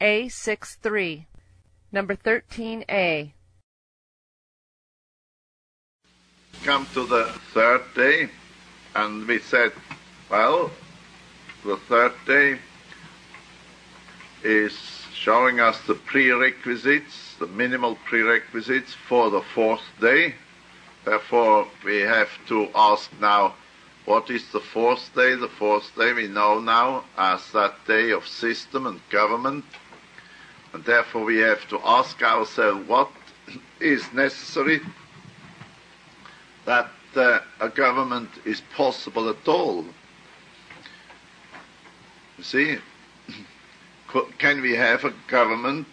A63, number 13A. Come to the third day, and we said, well, the third day is showing us the prerequisites, the minimal prerequisites for the fourth day. Therefore, we have to ask now, what is the fourth day? The fourth day we know now as that day of system and government. And therefore we have to ask ourselves what is necessary that a government is possible at all. You see, can we have a government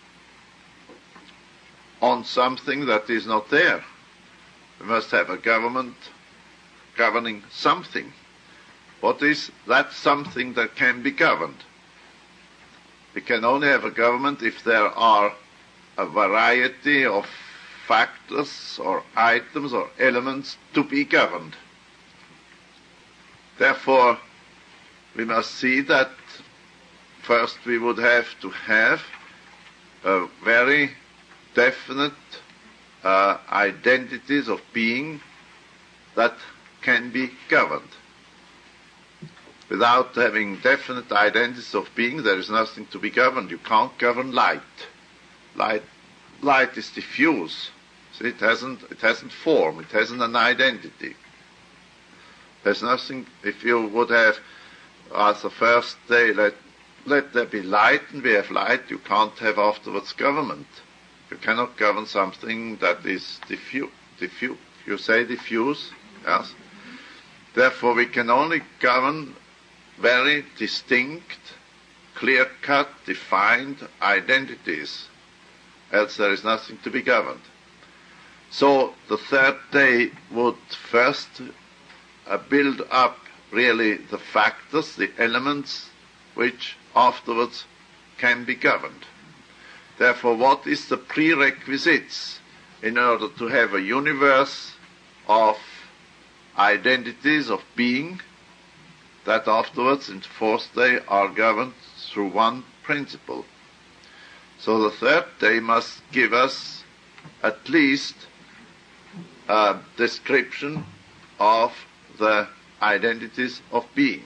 on something that is not there? We must have a government governing something. What is that something that can be governed? We can only have a government if there are a variety of factors or items or elements to be governed. Therefore, we must see that first we would have to have a very definite identities of being that can be governed. Without having definite identities of being, there is nothing to be governed. You can't govern light. Light is diffuse. See, it hasn't form. It hasn't an identity. There's nothing. If you would have, as the first day, let there be light, and we have light, you can't have afterwards government. You cannot govern something that is diffuse. You say diffuse, yes. Therefore, we can only govern very distinct, clear-cut, defined identities, else there is nothing to be governed. So the third day would first build up really the factors, the elements, which afterwards can be governed. Therefore, what is the prerequisites in order to have a universe of identities of being that afterwards in the fourth day are governed through one principle? So the third day must give us at least a description of the identities of being.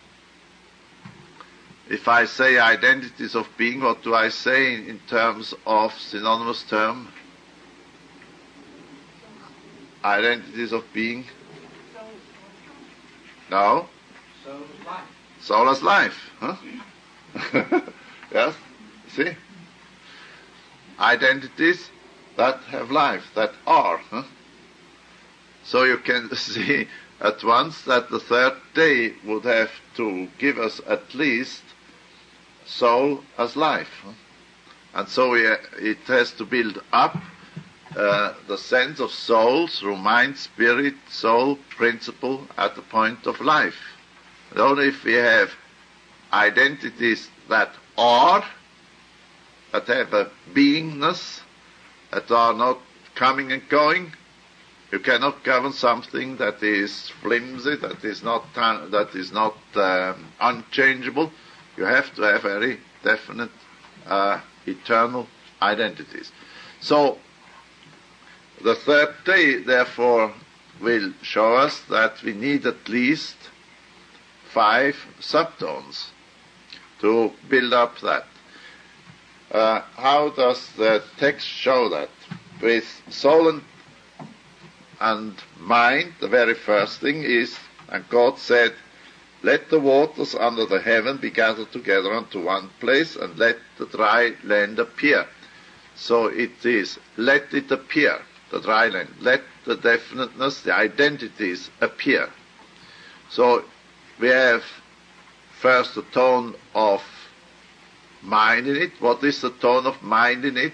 If I say identities of being, what do I say in terms of synonymous term? Identities of being? No? Soul as life. Huh? Yes? See? Identities that have life, that are. Huh? So you can see at once that the third day would have to give us at least soul as life. Huh? And so it has to build up the sense of soul through mind, spirit, soul, principle at the point of life. And only if we have identities that are, that have a beingness, that are not coming and going, you cannot govern something that is flimsy, that is not unchangeable. You have to have very definite eternal identities. So the third day, therefore, will show us that we need at least 5 subtones to build up that. How does the text show that? With soul and mind, the very first thing is, and God said, let the waters under the heaven be gathered together unto one place, and let the dry land appear. So it is, let it appear, the dry land. Let the definiteness, the identities appear. So we have first the tone of mind in it. What is the tone of mind in it?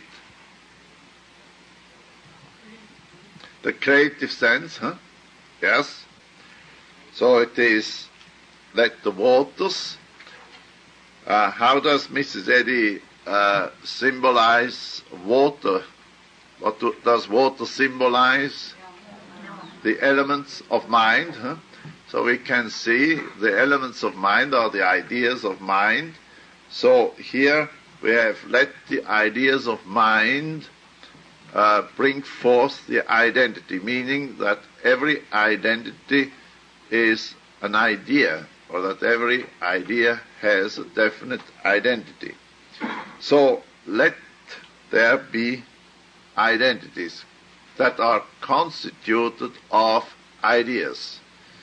The creative sense, huh? Yes. So it is, let the waters. How does Mrs. Eddy symbolize water? What does water symbolize? The elements of mind. Huh? So we can see the elements of mind are the ideas of mind. So here we have let the ideas of mind bring forth the identity, meaning that every identity is an idea, or that every idea has a definite identity. So let there be identities that are constituted of ideas.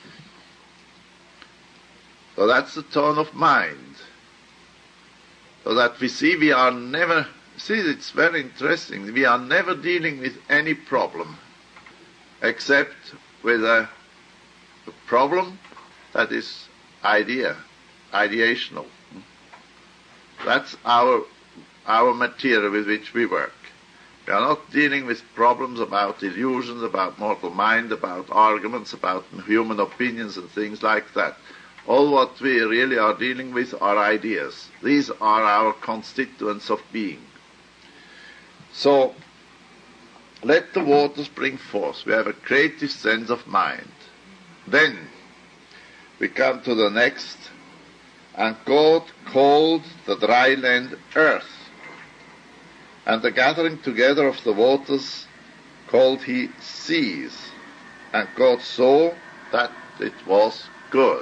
So that's the tone of mind. So that we see we are never, it's very interesting, we are never dealing with any problem except with a problem that is ideational. That's our material with which we work. We are not dealing with problems about illusions, about mortal mind, about arguments, about human opinions and things like that. All what we really are dealing with are ideas. These are our constituents of being. So, let the waters bring forth. We have a creative sense of mind. Then, we come to the next. And God called the dry land earth. And the gathering together of the waters called he seas. And God saw that it was good.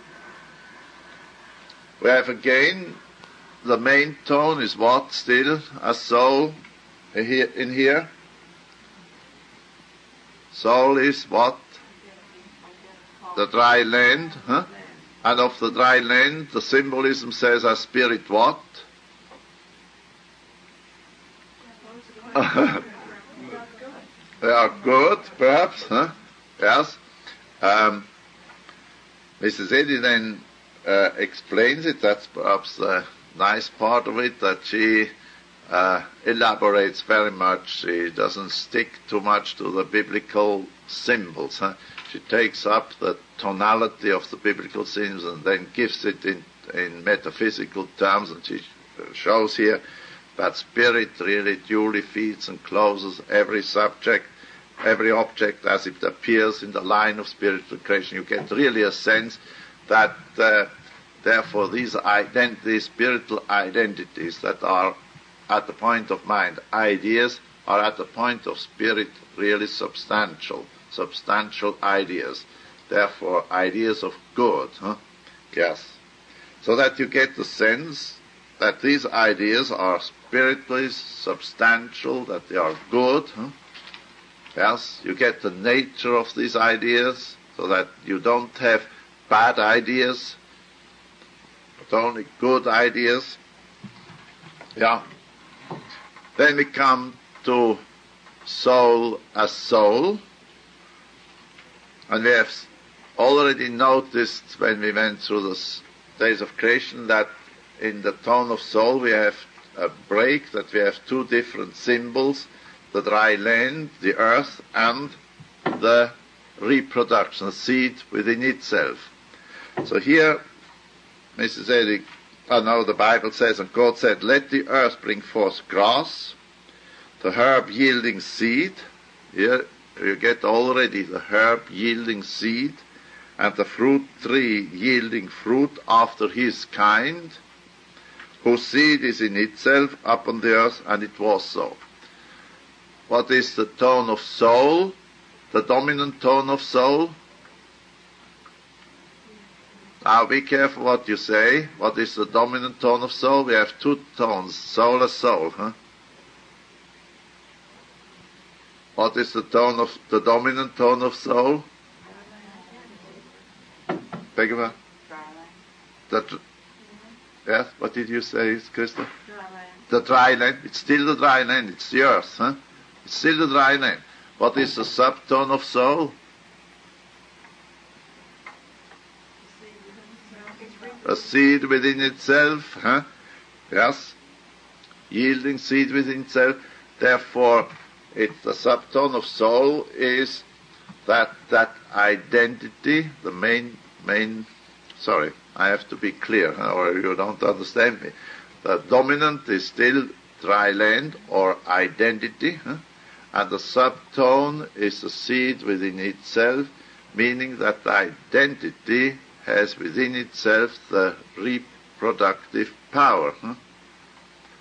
We have again, the main tone is what still? A soul in here. Soul is what? The dry land. Huh? And of the dry land, the symbolism says a spirit what? They are good, perhaps. Huh? Yes. Mrs. Eddy then explains it. That's perhaps the nice part of it, that she elaborates very much. She doesn't stick too much to the biblical symbols. Huh? She takes up the tonality of the biblical symbols and then gives it in metaphysical terms, and she shows here that spirit really duly feeds and closes every subject, every object as it appears in the line of spiritual creation. You get really a sense that therefore these identities, spiritual identities that are at the point of mind, ideas, are at the point of spirit really substantial ideas. Therefore, ideas of good. Huh? Yes. So that you get the sense that these ideas are spiritually substantial, that they are good. Huh? Yes. You get the nature of these ideas, so that you don't have bad ideas, but only good ideas. Yeah. Then we come to soul as soul. And we have already noticed when we went through the days of creation that in the tone of soul we have a break, that we have two different symbols, the dry land, the earth, and the reproduction, the seed within itself. So here, Mrs. Eddy, the Bible says, and God said, let the earth bring forth grass, the herb yielding seed. Here you get already the herb yielding seed, and the fruit tree yielding fruit after his kind, whose seed is in itself upon the earth, and it was so. What is the tone of soul? The dominant tone of soul? Now be careful what you say. What is the dominant tone of soul? We have two tones, soul as soul. Huh? What is the dominant tone of soul? Beg your pardon? Yes, what did you say, Krista? The dry land. It's still the dry land. It's the earth. Huh? It's still the dry land. What is the subtone of soul? A seed within itself. Huh? Yes. Yielding seed within itself. Therefore, the subtone of soul is that identity, the main, sorry, I have to be clear, or you don't understand me. The dominant is still dry land or identity, and the subtone is the seed within itself, meaning that the identity has within itself the reproductive power.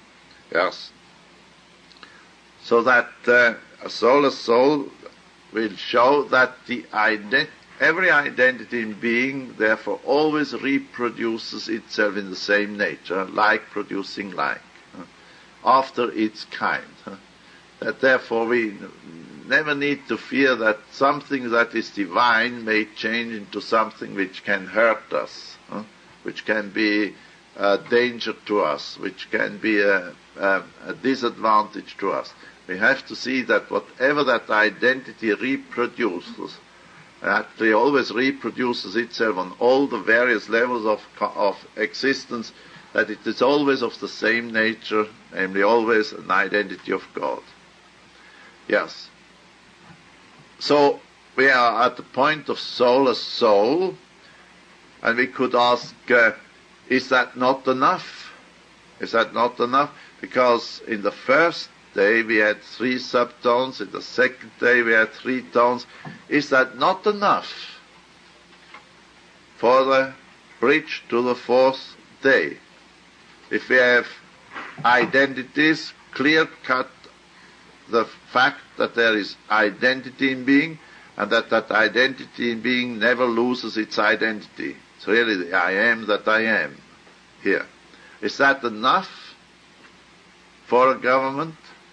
Yes. So that a soulless soul will show that every identity in being therefore always reproduces itself in the same nature, like producing like, after its kind. That therefore we never need to fear that something that is divine may change into something which can hurt us, which can be a danger to us, which can be a disadvantage to us. We have to see that whatever that identity reproduces, actually always reproduces itself on all the various levels of existence, that it is always of the same nature, namely always an identity of God. Yes. So we are at the point of soulless soul, and we could ask, is that not enough? Is that not enough? Because in the first day we had 3 subtones, in the second day we had 3 tones. Is that not enough for the bridge to the 4th day? If we have identities, clear-cut the fact that there is identity in being, and that identity in being never loses its identity. It's really the I am that I am here. Is that enough for a government?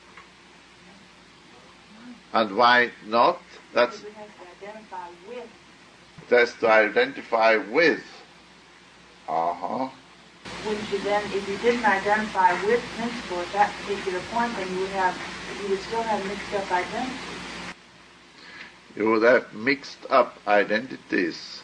And why not? That's it has to identify with. It has to identify with. Wouldn't you then, if you didn't identify with principle at that particular point, then you would still have mixed up identity. You would have mixed up identities.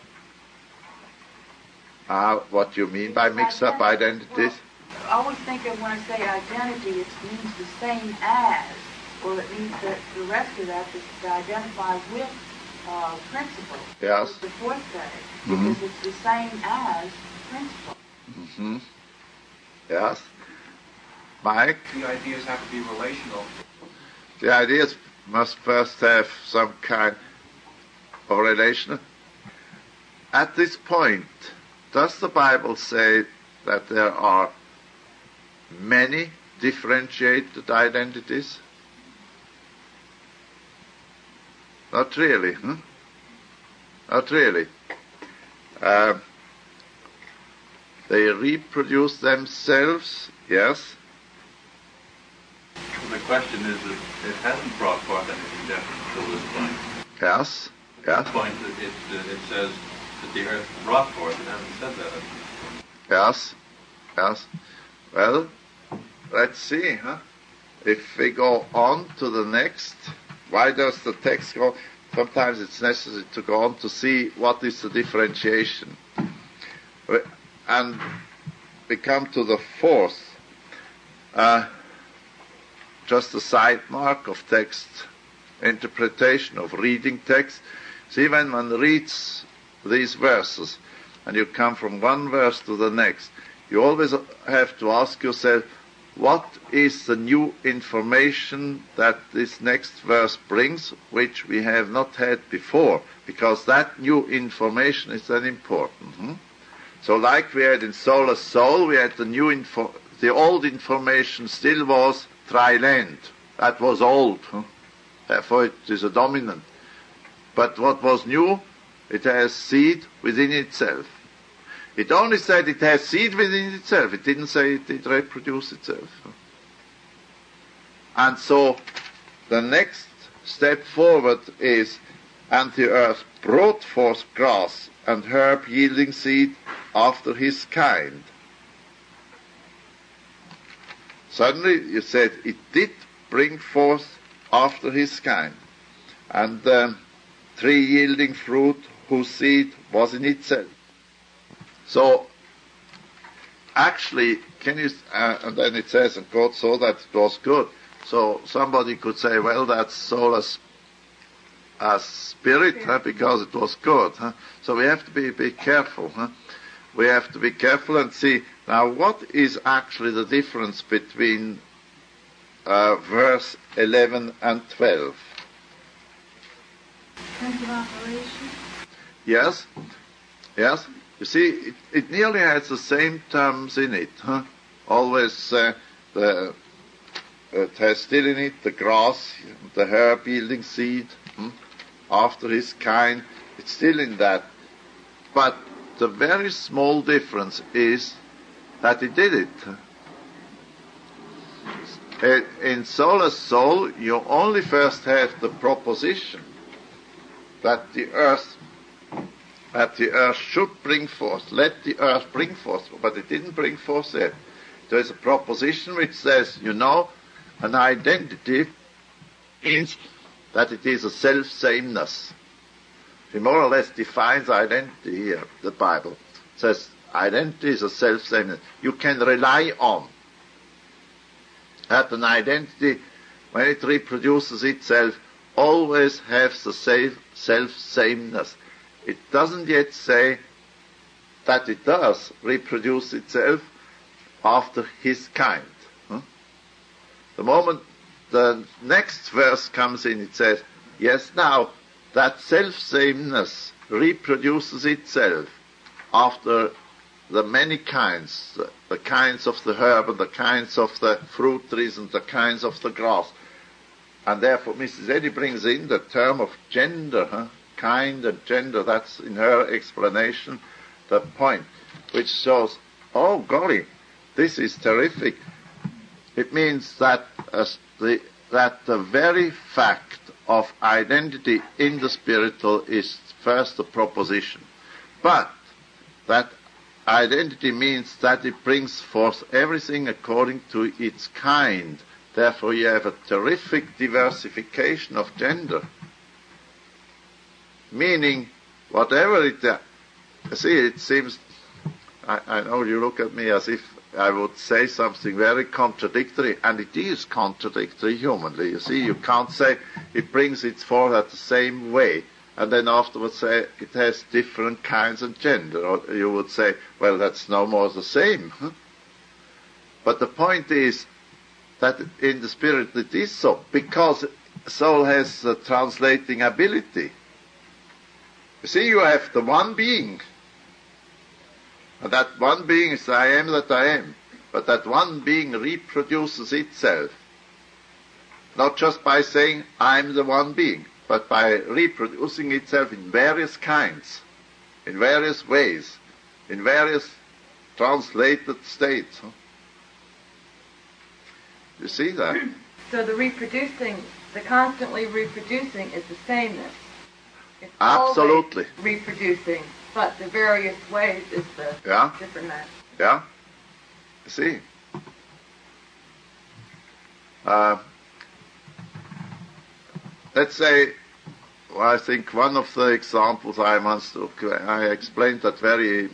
What you mean by mixed up identities? Well, I always think of when I say identity, it means the same as, or it means that the rest of that is to identify with principle. Yes. With the 4th day, because it's the same as principle. Mm-hmm. Yes. Mike? The ideas have to be relational. The ideas must first have some kind of relation. At this point, does the Bible say that there are many differentiated identities? Not really. Not really. They reproduce themselves, yes. Well, the question is that it hasn't brought forth anything definite till this point. Yes, At yes. this point, it says that the earth brought forth. It hasn't said that. Yes, yes. Well, let's see, If we go on to the next, why does the text go? Sometimes it's necessary to go on to see what is the differentiation. And we come to the 4th, just a side mark of text interpretation, of reading text. See, when one reads these verses, and you come from one verse to the next, you always have to ask yourself, what is the new information that this next verse brings, which we have not had before? Because that new information is then important. So like we had in soulless soul, we had the old information still was tri-land. That was old. Therefore it is a dominant. But what was new? It has seed within itself. It only said it has seed within itself. It didn't say it reproduces itself. And so the next step forward is, and the earth brought forth grass and herb yielding seed after his kind. Suddenly you said it did bring forth after his kind, and tree yielding fruit whose seed was in itself. So actually, and then it says, and God saw that it was good. So somebody could say, well, that's soul as spirit, because it was good. So we have to be careful. We have to be careful and see, now what is actually the difference between verse 11 and 12? Terms of operation? Yes, yes. You see, it nearly has the same terms in it. Always it has still in it the grass, the herb yielding seed, after his kind. It's still in that. But the very small difference is that he did it. In sola soul, you only first have the proposition that the earth should bring forth. Let the earth bring forth, but it didn't bring forth yet. There is a proposition which says, an identity means that it is a self-sameness. He more or less defines identity here. The Bible says identity is a self-sameness. You can rely on that an identity, when it reproduces itself, always has the same self-sameness. It doesn't yet say that it does reproduce itself after his kind. The moment the next verse comes in, it says, yes, now that self-sameness reproduces itself after the many kinds, the kinds of the herb and the kinds of the fruit trees and the kinds of the grass. And therefore Mrs. Eddy brings in the term of gender, kind and gender. That's in her explanation the point, which shows, oh golly, this is terrific. It means that the very fact of identity in the spiritual is first a proposition. But that identity means that it brings forth everything according to its kind. Therefore you have a terrific diversification of gender. Meaning, whatever it see, it seems, I know you look at me as if I would say something very contradictory, and it is contradictory humanly. You see, you can't say it brings it forth at the same way, and then afterwards say it has different kinds of gender. Or you would say, well, that's no more the same. But the point is that in the spirit it is so, because soul has the translating ability. You see, you have the one being. And that one being is I am that I am. But that one being reproduces itself. Not just by saying I'm the one being, but by reproducing itself in various kinds, in various ways, in various translated states. You see that? So the constantly reproducing is the sameness. It's absolutely always reproducing. But the various ways is the different match. Yeah. You see. Let's say, I think one of the examples I explained that very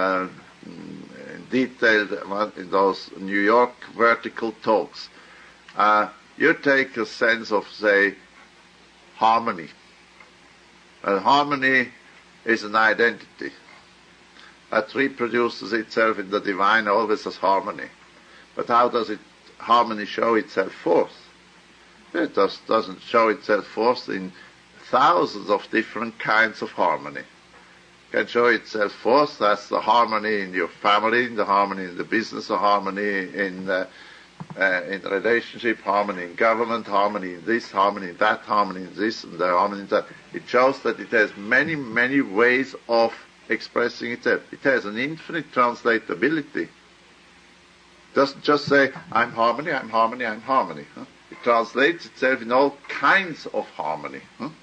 detailed in those New York vertical talks. You take a sense of, say, harmony. Harmony is an identity that reproduces itself in the divine always as harmony. But how does harmony show itself forth? It doesn't show itself forth in thousands of different kinds of harmony. It can show itself forth as the harmony in your family, the harmony in the business, the harmony in relationship, harmony in government, harmony in this, harmony in that, harmony in this, and the harmony in that. It shows that it has many, many ways of expressing itself. It has an infinite translatability. It doesn't just say, I'm harmony, I'm harmony, I'm harmony. It translates itself in all kinds of harmony.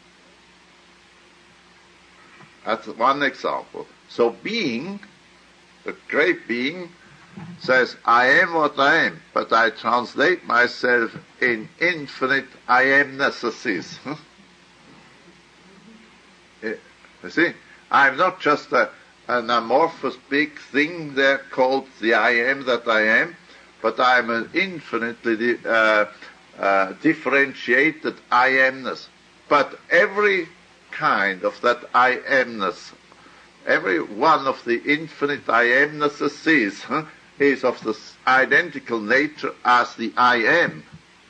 That's one example. So being, the great being, says, I am what I am, but I translate myself in infinite I amnesses. You see, I'm not just an amorphous big thing there called the I am that I am, but I'm an infinitely differentiated I amness. But every kind of that I amness, every one of the infinite I amnesses is of the identical nature as the I am.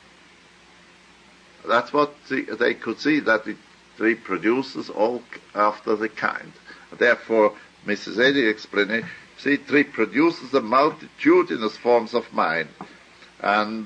That's what they could see, that it reproduces all after the kind. Therefore, Mrs. Eddy explained, see, it reproduces the multitudinous forms of mind. And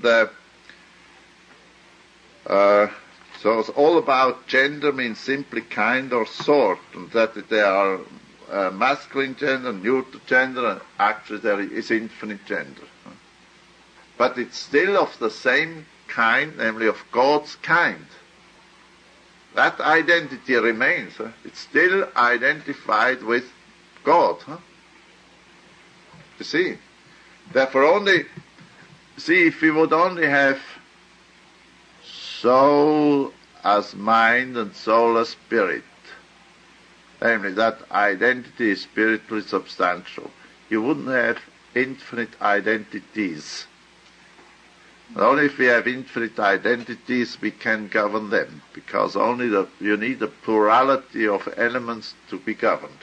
so it's all about gender means simply kind or sort, and that they are masculine gender, neuter gender, and actually there is infinite gender. But it's still of the same kind, namely of God's kind. That identity remains. It's still identified with God. You see? Therefore if we would only have soul as mind and soul as spirit, namely that identity is spiritually substantial, you wouldn't have infinite identities. And only if we have infinite identities we can govern them, because you need a plurality of elements to be governed.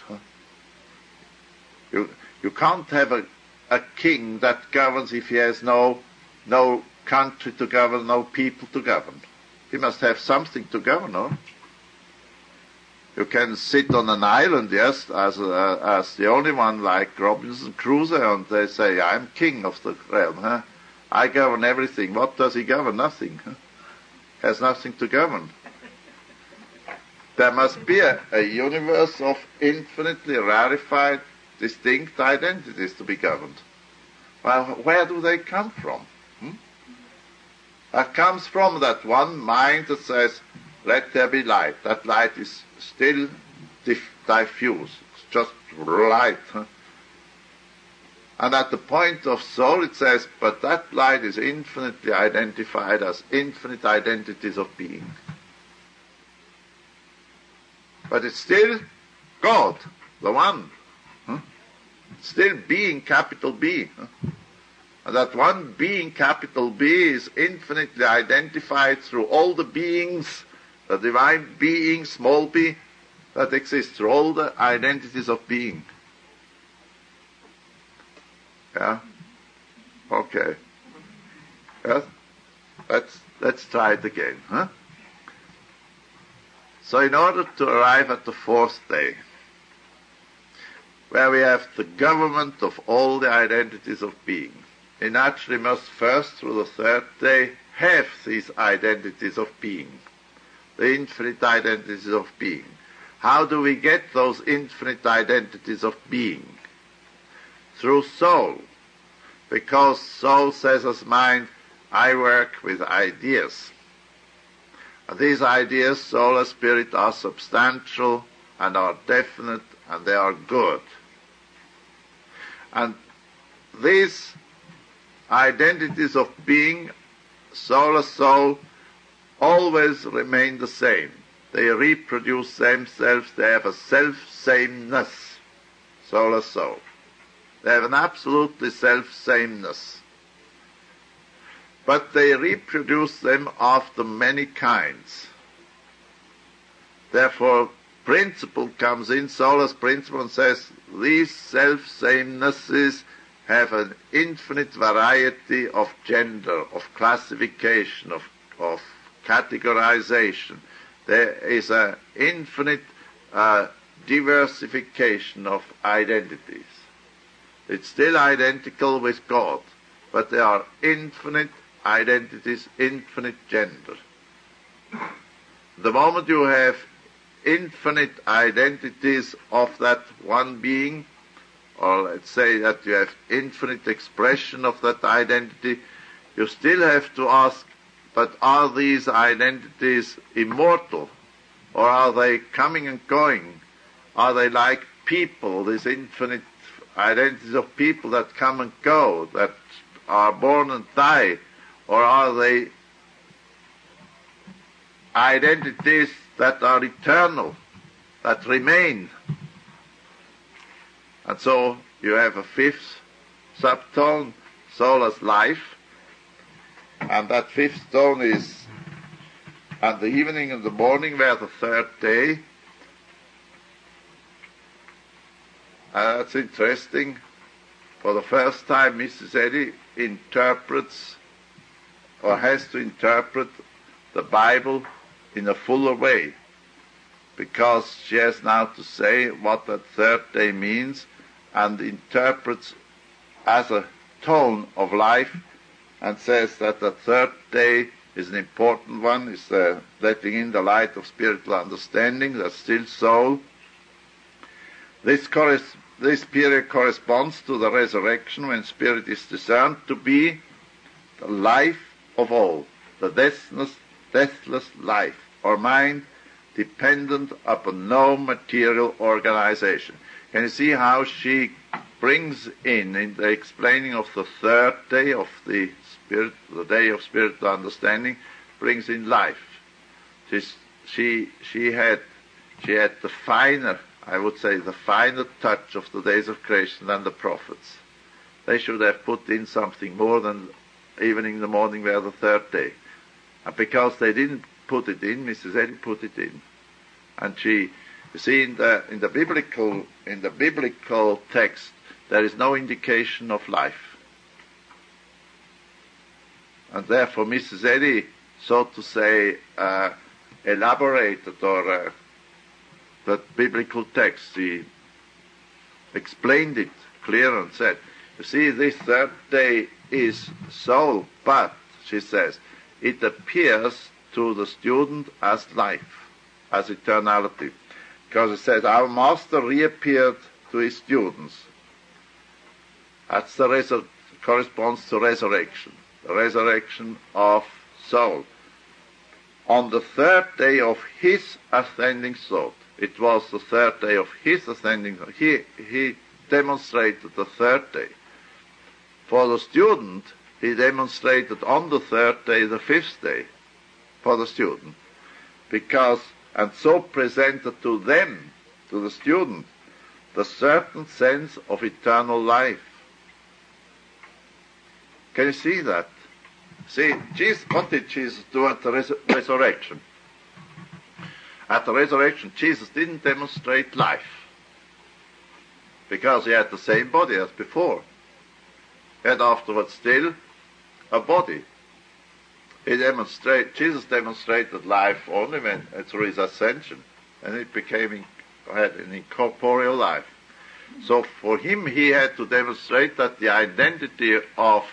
You can't have a king that governs if he has no country to govern, no people to govern. He must have something to govern, no? You can sit on an island, yes, as the only one like Robinson Crusoe, and they say, I'm king of the realm, I govern everything. What does he govern? Nothing. Has nothing to govern. There must be a universe of infinitely rarefied, distinct identities to be governed. Well, where do they come from? That comes from that one mind that says, let there be light. That light is still diffuse. It's just light. And at the point of soul it says, but that light is infinitely identified as infinite identities of being. But it's still God, the one. Still being, capital B. And that one being, capital B, is infinitely identified through all the beings, the divine being, small b, that exist through all the identities of being. Yeah? Okay. Yes? Let's try it again. So in order to arrive at the fourth day, where we have the government of all the identities of being, we naturally must first, through the third day, have these identities of being, the infinite identities of being. How do we get those infinite identities of being? Through soul. Because soul says as mind, I work with ideas. And these ideas, soul and spirit, are substantial and are definite and they are good. And these identities of being, soul and soul, always remain the same. They reproduce themselves, they have a self-sameness, soul and soul. They have an absolutely self-sameness. But they reproduce them after many kinds. Therefore, principle comes in, soul as principle, and says, these self-samenesses have an infinite variety of gender, of classification, of categorization. There is an infinite diversification of identities. It's still identical with God, but there are infinite identities, infinite gender. The moment you have infinite identities of that one being, or let's say that you have infinite expression of that identity, you still have to ask, but are these identities immortal? Or are they coming and going? Are they like people, these infinite identities of people that come and go, that are born and die? Or are they identities that are eternal, that remain? And so you have a fifth subtone, soul as life, and that fifth tone is at the evening and the morning, where the third day. That's interesting. For the first time, Mrs. Eddy interprets, or has to interpret, the Bible in a fuller way, because she has now to say what that third day means, and interprets as a tone of life, and says that the third day is an important one, is letting in the light of spiritual understanding, the still soul. This period corresponds to the resurrection, when spirit is discerned to be the life of all, the deathless life, or mind dependent upon no material organization. Can you see how she brings in the explaining of the third day of the spirit, the day of spiritual understanding, brings in life. She had the finer, I would say, the finer touch of the days of creation than the prophets. They should have put in something more than even in the morning were the third day. And because they didn't put it in, Mrs. Eddy put it in. And you see, in the biblical text, there is no indication of life. And therefore Mrs. Eddy, so to say, elaborated that biblical text. She explained it clear and said, you see, this third day is soul, but, she says, it appears to the student as life, as eternality. Because it says, our master reappeared to his students. That's corresponds to resurrection, the resurrection of soul. On the third day of his ascending thought, it was the third day of his ascending thought. He demonstrated the third day. For the student, he demonstrated on the third day the fifth day for the student. And so presented to them, to the student, the certain sense of eternal life. Can you see that? See, what did Jesus do at the resurrection? At the resurrection, Jesus didn't demonstrate life, because he had the same body as before. He had afterwards still a body. Jesus demonstrated life only through his ascension, and it had an incorporeal life. So for him, he had to demonstrate that the identity of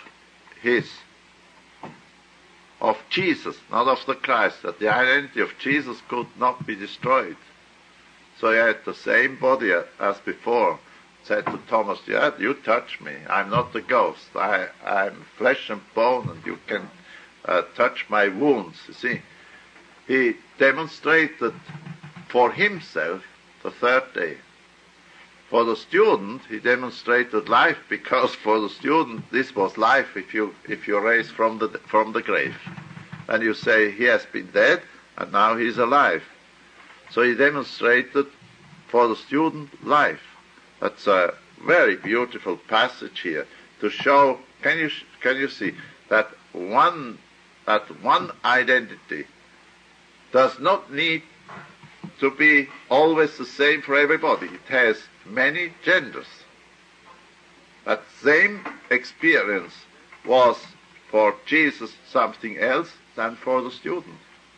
Jesus, not of the Christ, that the identity of Jesus could not be destroyed. So he had the same body as before. Said to Thomas, yeah, you touch me. I'm not a ghost. I'm flesh and bone, and you can touch my wounds. You see, he demonstrated for himself the third day. For the student, he demonstrated life, because for the student this was life. If you raise from the grave, and you say he has been dead and now he's alive, so he demonstrated for the student life. That's a very beautiful passage here to show. Can you see that one identity does not need to be always the same for everybody. It has many genders. That same experience was for Jesus something else than for the student.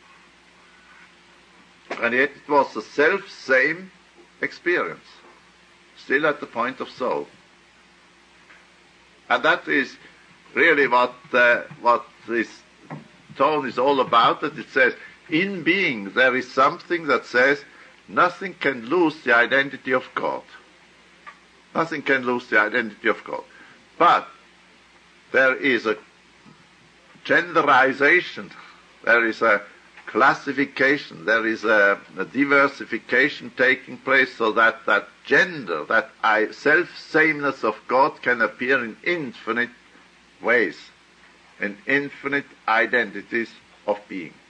And yet it was the self-same experience, still at the point of soul. And that is really what this tone is all about. That it says, in being there is something that says nothing can lose the identity of God. Nothing can lose the identity of God. But there is a genderization, there is a classification, there is a diversification taking place, so that that gender, that self-sameness of God can appear in infinite ways, in infinite identities of being.